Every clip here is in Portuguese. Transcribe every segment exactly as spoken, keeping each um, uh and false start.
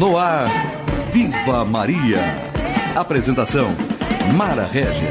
No ar, Viva Maria. Apresentação, Mara Régia.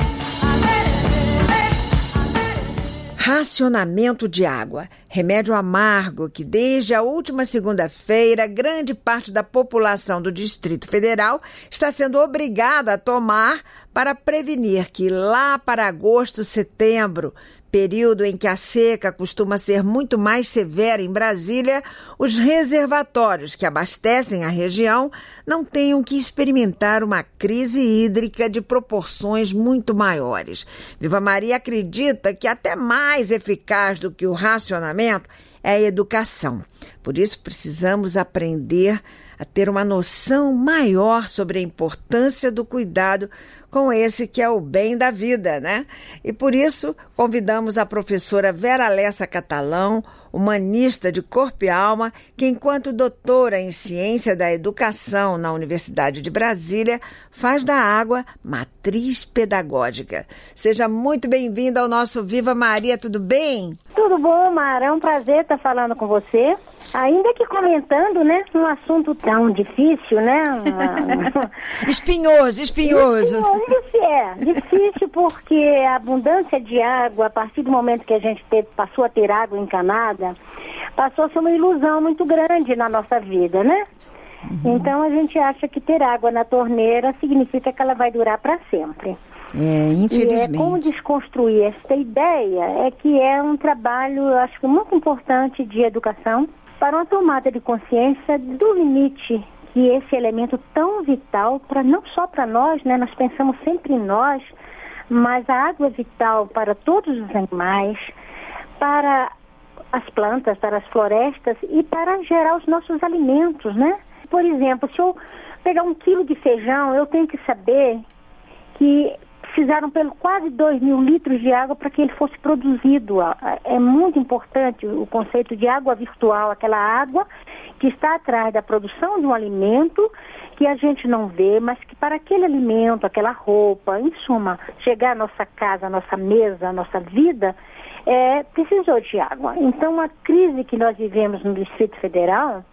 Racionamento de água, remédio amargo que desde a última segunda-feira grande parte da população do Distrito Federal está sendo obrigada a tomar para prevenir que lá para agosto, setembro, período em que a seca costuma ser muito mais severa em Brasília, os reservatórios que abastecem a região não tenham que experimentar uma crise hídrica de proporções muito maiores. Viva Maria acredita que até mais eficaz do que o racionamento é a educação. Por isso precisamos aprender a ter uma noção maior sobre a importância do cuidado com esse que é o bem da vida, né? E por isso convidamos a professora Vera Lessa Catalão, humanista de corpo e alma, que enquanto doutora em ciência da educação na Universidade de Brasília, faz da água matriz pedagógica. Seja muito bem-vinda ao nosso Viva Maria, tudo bem? Tudo bom, Mara, é um prazer estar falando com você. Ainda que comentando, né, um assunto tão difícil, né? espinhoso, espinhoso. Espinhoso, é. Difícil porque a abundância de água, a partir do momento que a gente teve, passou a ter água encanada, passou a ser uma ilusão muito grande na nossa vida, né? Uhum. Então a gente acha que ter água na torneira significa que ela vai durar para sempre. É, infelizmente. E é como desconstruir esta ideia é que é um trabalho, eu acho que muito importante de educação, para uma tomada de consciência do limite que esse elemento tão vital, para não só para nós, né? Nós pensamos sempre em nós, mas a água é vital para todos os animais, para as plantas, para as florestas e para gerar os nossos alimentos, né? Por exemplo, se eu pegar um quilo de feijão, eu tenho que saber que precisaram pelo quase dois mil litros de água para que ele fosse produzido. É muito importante o conceito de água virtual, aquela água que está atrás da produção de um alimento que a gente não vê, mas que para aquele alimento, aquela roupa, em suma, chegar à nossa casa, à nossa mesa, à nossa vida, é, precisou de água. Então, a crise que nós vivemos no Distrito Federal,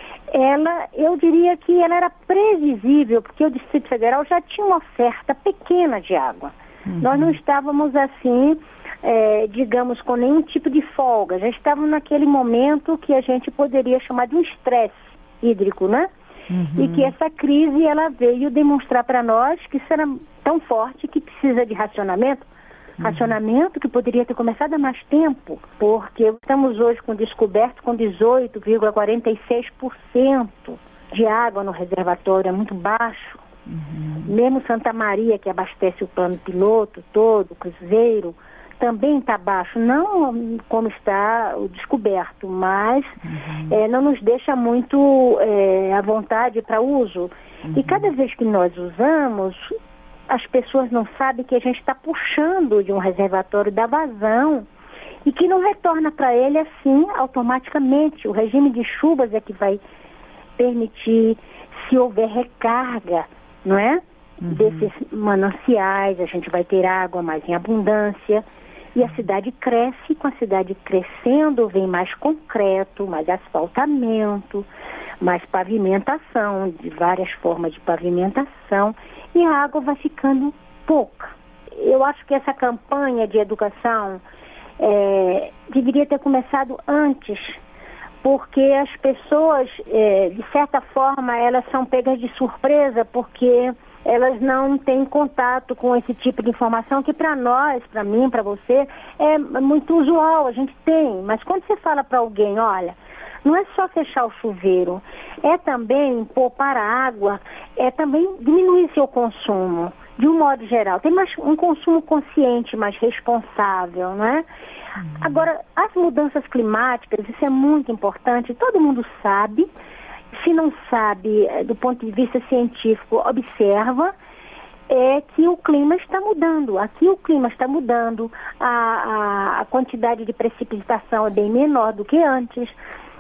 ela, eu diria que ela era previsível, porque o Distrito Federal já tinha uma oferta pequena de água. Uhum. Nós não estávamos assim, é, digamos, com nenhum tipo de folga. Já estávamos naquele momento que a gente poderia chamar de um estresse hídrico, né? Uhum. E que essa crise, ela veio demonstrar para nós que isso era tão forte que precisa de racionamento. Racionamento que poderia ter começado há mais tempo, porque estamos hoje com descoberto com dezoito vírgula quarenta e seis por cento de água no reservatório, é muito baixo. Uhum. Mesmo Santa Maria, que abastece o plano piloto todo, o Cruzeiro, também está baixo, não como está o descoberto, mas uhum. é, não nos deixa muito é, à vontade para uso. Uhum. E cada vez que nós usamos, as pessoas não sabem que a gente está puxando de um reservatório da vazão e que não retorna para ele assim automaticamente. O regime de chuvas é que vai permitir, se houver recarga, não é? Uhum. Desses mananciais, a gente vai ter água mais em abundância e a cidade cresce. Com a cidade crescendo vem mais concreto, mais asfaltamento, mais pavimentação, de várias formas de pavimentação, e a água vai ficando pouca. Eu acho que essa campanha de educação é, deveria ter começado antes, porque as pessoas, é, de certa forma, elas são pegas de surpresa, porque elas não têm contato com esse tipo de informação que para nós, para mim, para você, é muito usual, a gente tem. Mas quando você fala para alguém, olha, não é só fechar o chuveiro, é também poupar a água, é também diminuir seu consumo, de um modo geral. Tem mais um consumo consciente, mais responsável, não é? Uhum. Agora, as mudanças climáticas, isso é muito importante, todo mundo sabe. Se não sabe, do ponto de vista científico, observa, é que o clima está mudando. Aqui o clima está mudando, a, a, a quantidade de precipitação é bem menor do que antes.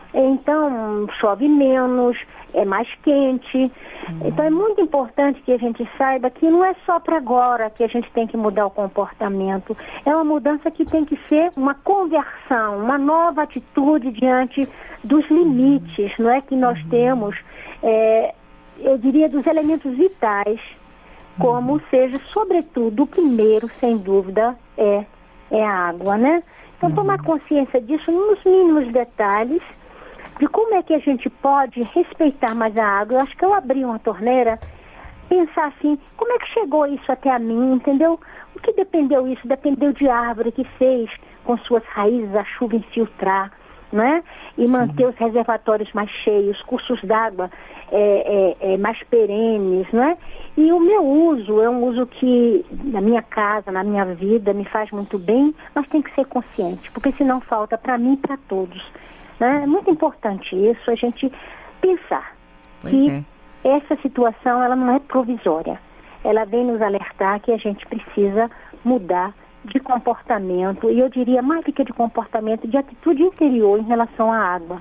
Então, chove menos, é mais quente. Uhum. Então, é muito importante que a gente saiba que não é só para agora que a gente tem que mudar o comportamento. É uma mudança que tem que ser uma conversão, uma nova atitude diante dos limites, não é, que nós uhum. temos é, eu diria, dos elementos vitais, como uhum. seja, sobretudo, o primeiro, sem dúvida, é, é a água, né? Então, uhum. tomar consciência disso nos mínimos detalhes, de como é que a gente pode respeitar mais a água. Eu acho que eu abri uma torneira, pensar assim, como é que chegou isso até a mim, entendeu? O que dependeu isso? Dependeu de árvore que fez com suas raízes a chuva infiltrar, né? E Sim. manter os reservatórios mais cheios, cursos d'água é, é, é, mais perenes, né? E o meu uso é um uso que na minha casa, na minha vida, me faz muito bem, mas tem que ser consciente, porque senão falta para mim e para todos. Né? É muito importante isso, a gente pensar pois que é. essa situação ela não é provisória. Ela vem nos alertar que a gente precisa mudar de comportamento, e eu diria mais do que de comportamento, de atitude interior em relação à água.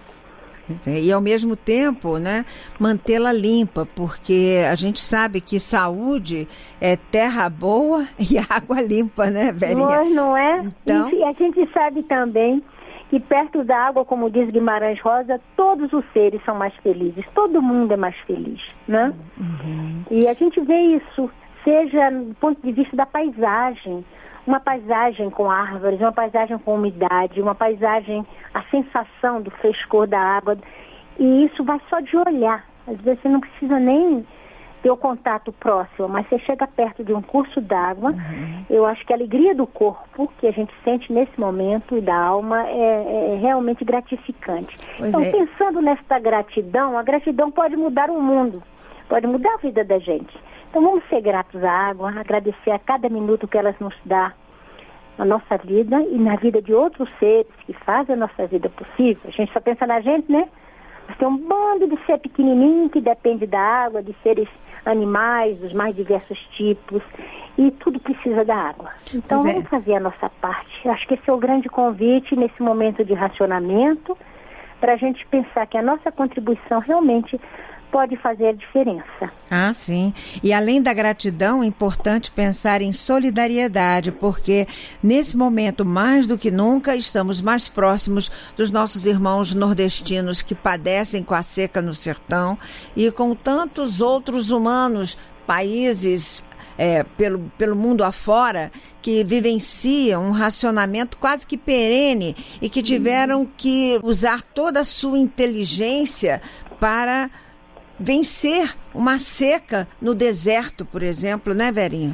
E ao mesmo tempo, né, mantê-la limpa, porque a gente sabe que saúde é terra boa e água limpa, né, Verinha? Mas não é? Então... E a gente sabe também que perto da água, como diz Guimarães Rosa, todos os seres são mais felizes, todo mundo é mais feliz, né? Uhum. E a gente vê isso, seja do ponto de vista da paisagem, uma paisagem com árvores, uma paisagem com umidade, uma paisagem, a sensação do frescor da água, e isso vai só de olhar. Às vezes você não precisa nem ter o contato próximo, mas você chega perto de um curso d'água, uhum. eu acho que a alegria do corpo que a gente sente nesse momento e da alma é, é realmente gratificante. Pois então, é. pensando nesta gratidão, a gratidão pode mudar o mundo, pode mudar a vida da gente. Então vamos ser gratos à água, agradecer a cada minuto que ela nos dá na nossa vida e na vida de outros seres que fazem a nossa vida possível. A gente só pensa na gente, né? Mas tem um bando de ser pequenininho que depende da água, de seres animais, dos mais diversos tipos, e tudo precisa da água. Então é. vamos fazer a nossa parte. Acho que esse é o grande convite nesse momento de racionamento, para a gente pensar que a nossa contribuição realmente pode fazer a diferença. Ah, sim. E além da gratidão, é importante pensar em solidariedade, porque nesse momento, mais do que nunca, estamos mais próximos dos nossos irmãos nordestinos que padecem com a seca no sertão e com tantos outros humanos, países é, pelo, pelo mundo afora, que vivenciam um racionamento quase que perene e que tiveram que usar toda a sua inteligência para vencer uma seca no deserto, por exemplo, né, Verinha?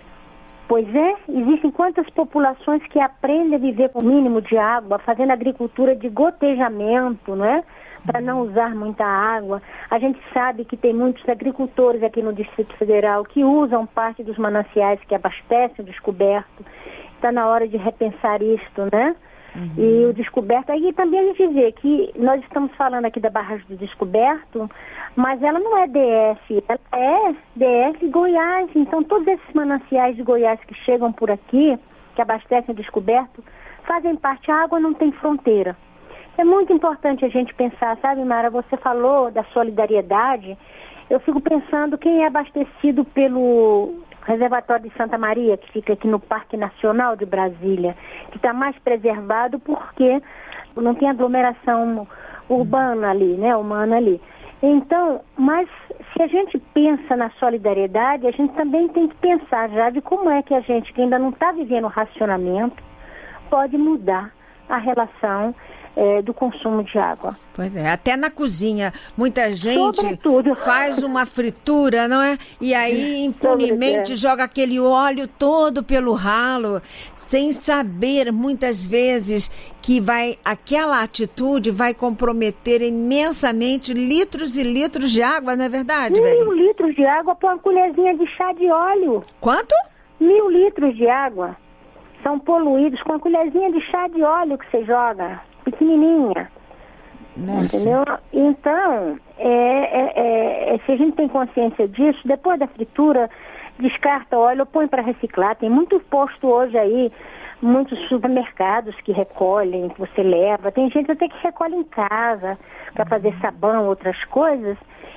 Pois é, existem quantas populações que aprendem a viver com o mínimo de água, fazendo agricultura de gotejamento, né? Para não usar muita água. A gente sabe que tem muitos agricultores aqui no Distrito Federal que usam parte dos mananciais que abastecem o descoberto. Está na hora de repensar isto, né? Uhum. E o descoberto, aí também a gente vê que nós estamos falando aqui da barragem do descoberto, mas ela não é D F, ela é D F Goiás. Então todos esses mananciais de Goiás que chegam por aqui, que abastecem o descoberto, fazem parte. A água não tem fronteira. É muito importante a gente pensar, sabe, Mara, você falou da solidariedade, eu fico pensando quem é abastecido pelo reservatório de Santa Maria, que fica aqui no Parque Nacional de Brasília, que está mais preservado porque não tem aglomeração urbana ali, né, humana ali. Então, mas se a gente pensa na solidariedade, a gente também tem que pensar já de como é que a gente, que ainda não está vivendo racionamento, pode mudar a relação É, do consumo de água. Pois é, até na cozinha, muita gente Sobretudo. faz uma fritura, não é? E aí impunemente joga aquele óleo todo pelo ralo, sem saber muitas vezes que vai, aquela atitude vai comprometer imensamente litros e litros de água, não é verdade, Mil velho? litros de água por uma colherzinha de chá de óleo. Quanto? Mil litros de água são poluídos com a colherzinha de chá de óleo que você joga. Pequenininha. Nossa. Entendeu? Então, é, é, é, se a gente tem consciência disso, depois da fritura, descarta óleo, põe para reciclar. Tem muito posto hoje aí, muitos supermercados que recolhem, que você leva. Tem gente até que recolhe em casa para fazer sabão, outras coisas.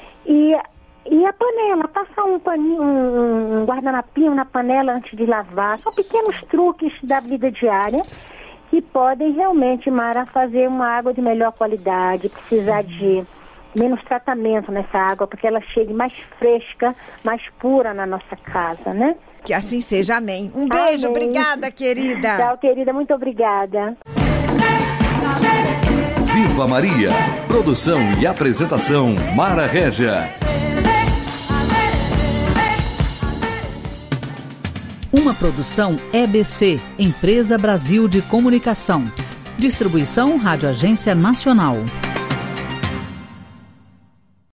E, e a panela, passar um paninho, um, um guardanapinho na panela antes de lavar. São pequenos truques da vida diária que podem realmente, Mara, fazer uma água de melhor qualidade, precisar de menos tratamento nessa água, para que ela chegue mais fresca, mais pura na nossa casa, né? Que assim seja, amém. Um beijo, Amém. Obrigada, querida. Tchau, querida, muito obrigada. Viva Maria. Produção e apresentação, Mara Régia. Uma produção E B C, Empresa Brasil de Comunicação. Distribuição Rádio Agência Nacional.